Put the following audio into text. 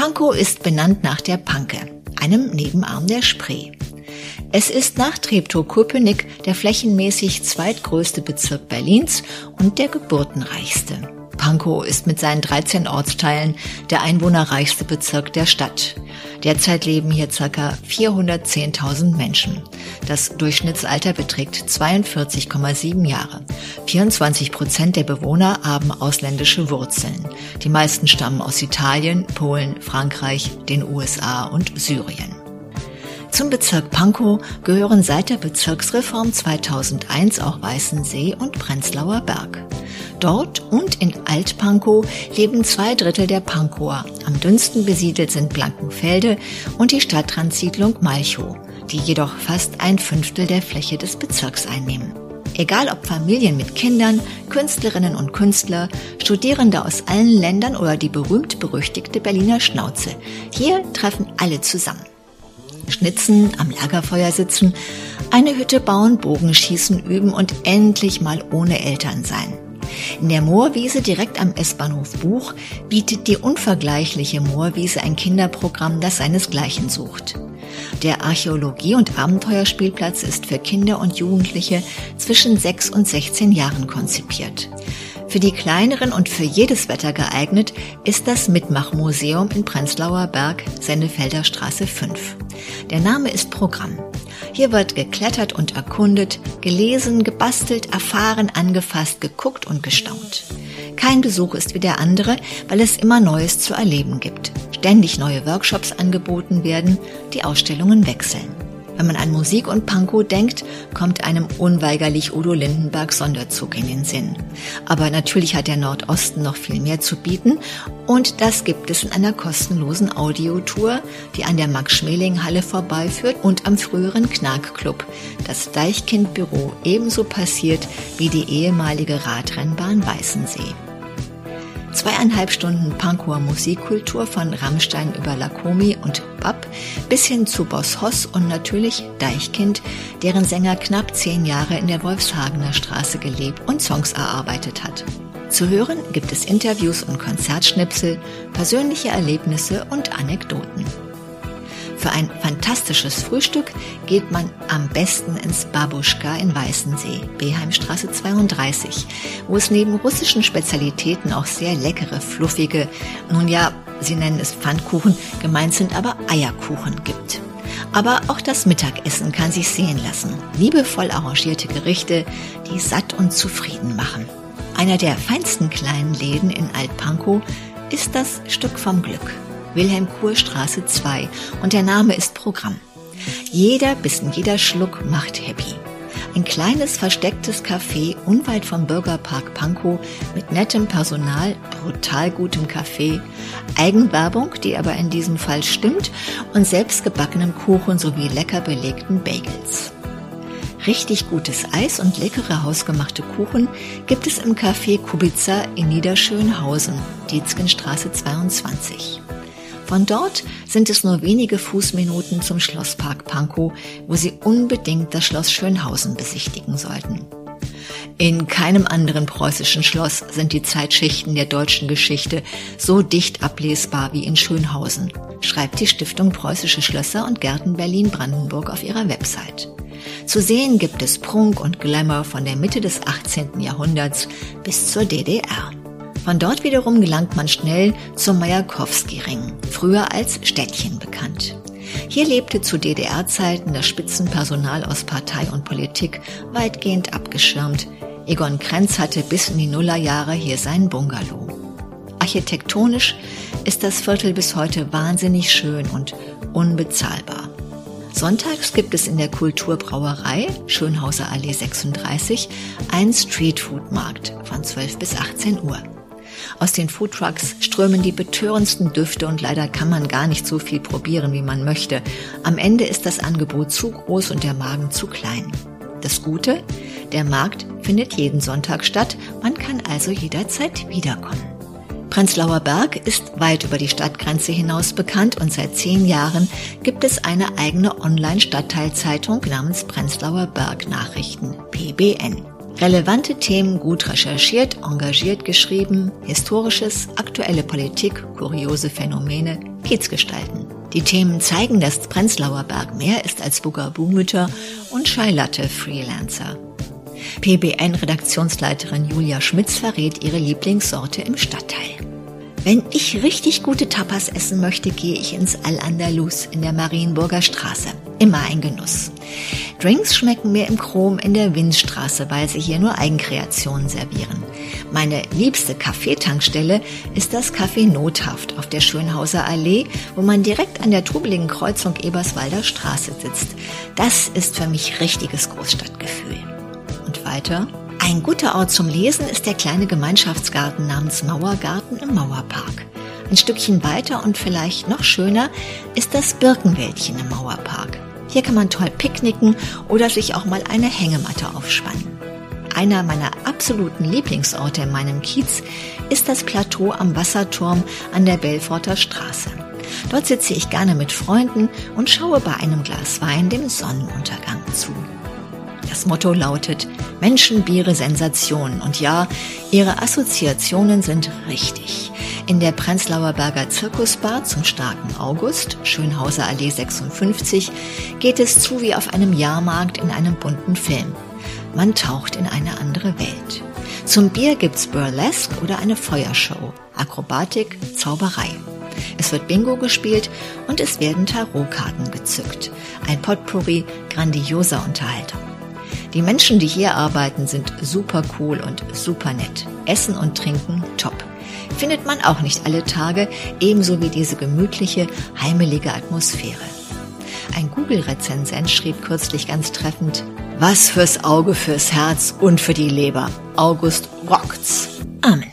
Pankow ist benannt nach der Panke, einem Nebenarm der Spree. Es ist nach Treptow-Köpenick der flächenmäßig zweitgrößte Bezirk Berlins und der geburtenreichste. Pankow ist mit seinen 13 Ortsteilen der einwohnerreichste Bezirk der Stadt. Derzeit leben hier ca. 410.000 Menschen. Das Durchschnittsalter beträgt 42,7 Jahre. 24% der Bewohner haben ausländische Wurzeln. Die meisten stammen aus Italien, Polen, Frankreich, den USA und Syrien. Zum Bezirk Pankow gehören seit der Bezirksreform 2001 auch Weißensee und Prenzlauer Berg. Dort und in Alt-Pankow leben 2/3 der Pankower. Am dünnsten besiedelt sind Blankenfelde und die Stadtratssiedlung Malchow, die jedoch fast 1/5 der Fläche des Bezirks einnehmen. Egal ob Familien mit Kindern, Künstlerinnen und Künstler, Studierende aus allen Ländern oder die berühmt-berüchtigte Berliner Schnauze, hier treffen alle zusammen. Schnitzen, am Lagerfeuer sitzen, eine Hütte bauen, Bogenschießen üben und endlich mal ohne Eltern sein. In der Moorwiese direkt am S-Bahnhof Buch bietet die unvergleichliche Moorwiese ein Kinderprogramm, das seinesgleichen sucht. Der Archäologie- und Abenteuerspielplatz ist für Kinder und Jugendliche zwischen 6 und 16 Jahren konzipiert. Für die kleineren und für jedes Wetter geeignet ist das Mitmachmuseum in Prenzlauer Berg, Sennefelder Straße 5. Der Name ist Programm. Hier wird geklettert und erkundet, gelesen, gebastelt, erfahren, angefasst, geguckt und gestaunt. Kein Besuch ist wie der andere, weil es immer Neues zu erleben gibt. Ständig neue Workshops angeboten werden, die Ausstellungen wechseln. Wenn man an Musik und Pankow denkt, kommt einem unweigerlich Udo Lindenberg Sonderzug in den Sinn. Aber natürlich hat der Nordosten noch viel mehr zu bieten und das gibt es in einer kostenlosen Audiotour, die an der Max-Schmeling-Halle vorbeiführt und am früheren Knark-Club, das Deichkind-Büro, ebenso passiert wie die ehemalige Radrennbahn Weißensee. 2,5 Stunden Pankower Musikkultur von Rammstein über Lakomi und Bab bis hin zu Boss Hoss und natürlich Deichkind, deren Sänger knapp 10 Jahre in der Wolfshagener Straße gelebt und Songs erarbeitet hat. Zu hören gibt es Interviews und Konzertschnipsel, persönliche Erlebnisse und Anekdoten. Für ein fantastisches Frühstück geht man am besten ins Babuschka in Weißensee, Beheimstraße 32, wo es neben russischen Spezialitäten auch sehr leckere, fluffige, nun ja, sie nennen es Pfannkuchen, gemeint sind aber Eierkuchen gibt. Aber auch das Mittagessen kann sich sehen lassen. Liebevoll arrangierte Gerichte, die satt und zufrieden machen. Einer der feinsten kleinen Läden in Alt-Pankow ist das Stück vom Glück. Wilhelm-Kuhr-Straße 2 und der Name ist Programm. Jeder Bissen, jeder Schluck macht happy. Ein kleines verstecktes Café unweit vom Bürgerpark Pankow mit nettem Personal, brutal gutem Kaffee, Eigenwerbung, die aber in diesem Fall stimmt, und selbstgebackenem Kuchen sowie lecker belegten Bagels. Richtig gutes Eis und leckere hausgemachte Kuchen gibt es im Café Kubica in Niederschönhausen, Dietzgenstraße 22. Von dort sind es nur wenige Fußminuten zum Schlosspark Pankow, wo Sie unbedingt das Schloss Schönhausen besichtigen sollten. In keinem anderen preußischen Schloss sind die Zeitschichten der deutschen Geschichte so dicht ablesbar wie in Schönhausen, schreibt die Stiftung Preußische Schlösser und Gärten Berlin-Brandenburg auf ihrer Website. Zu sehen gibt es Prunk und Glamour von der Mitte des 18. Jahrhunderts bis zur DDR. Von dort wiederum gelangt man schnell zum Majakowski-Ring, früher als Städtchen bekannt. Hier lebte zu DDR-Zeiten das Spitzenpersonal aus Partei und Politik weitgehend abgeschirmt. Egon Krenz hatte bis in die Nullerjahre hier sein Bungalow. Architektonisch ist das Viertel bis heute wahnsinnig schön und unbezahlbar. Sonntags gibt es in der Kulturbrauerei, Schönhauser Allee 36, einen Streetfood-Markt von 12 bis 18 Uhr. Aus den Foodtrucks strömen die betörendsten Düfte und leider kann man gar nicht so viel probieren, wie man möchte. Am Ende ist das Angebot zu groß und der Magen zu klein. Das Gute, der Markt findet jeden Sonntag statt, man kann also jederzeit wiederkommen. Prenzlauer Berg ist weit über die Stadtgrenze hinaus bekannt und seit 10 Jahren gibt es eine eigene Online-Stadtteilzeitung namens Prenzlauer Berg Nachrichten, PBN. Relevante Themen gut recherchiert, engagiert geschrieben, Historisches, aktuelle Politik, kuriose Phänomene, Kiezgestalten. Die Themen zeigen, dass Prenzlauer Berg mehr ist als Bugaboo-Mütter und Scheilatte-Freelancer. PBN-Redaktionsleiterin Julia Schmitz verrät ihre Lieblingssorte im Stadtteil. Wenn ich richtig gute Tapas essen möchte, gehe ich ins Al-Andalus in der Marienburger Straße. Immer ein Genuss. Drinks schmecken mir im Chrom in der Winzstraße, weil sie hier nur Eigenkreationen servieren. Meine liebste Kaffeetankstelle ist das Café Nothaft auf der Schönhauser Allee, wo man direkt an der trubeligen Kreuzung Eberswalder Straße sitzt. Das ist für mich richtiges Großstadtgefühl. Und weiter? Ein guter Ort zum Lesen ist der kleine Gemeinschaftsgarten namens Mauergarten im Mauerpark. Ein Stückchen weiter und vielleicht noch schöner ist das Birkenwäldchen im Mauerpark. Hier kann man toll picknicken oder sich auch mal eine Hängematte aufspannen. Einer meiner absoluten Lieblingsorte in meinem Kiez ist das Plateau am Wasserturm an der Belforter Straße. Dort sitze ich gerne mit Freunden und schaue bei einem Glas Wein dem Sonnenuntergang zu. Das Motto lautet Menschen, Biere, Sensationen. Und ja, ihre Assoziationen sind richtig. In der Prenzlauer Berger Zirkusbar zum starken August, Schönhauser Allee 56, geht es zu wie auf einem Jahrmarkt in einem bunten Film. Man taucht in eine andere Welt. Zum Bier gibt's Burlesque oder eine Feuershow, Akrobatik, Zauberei. Es wird Bingo gespielt und es werden Tarotkarten gezückt. Ein Potpourri grandioser Unterhaltung. Die Menschen, die hier arbeiten, sind super cool und super nett. Essen und Trinken top. Findet man auch nicht alle Tage, ebenso wie diese gemütliche, heimelige Atmosphäre. Ein Google-Rezensent schrieb kürzlich ganz treffend: Was fürs Auge, fürs Herz und für die Leber. August rockt's. Amen.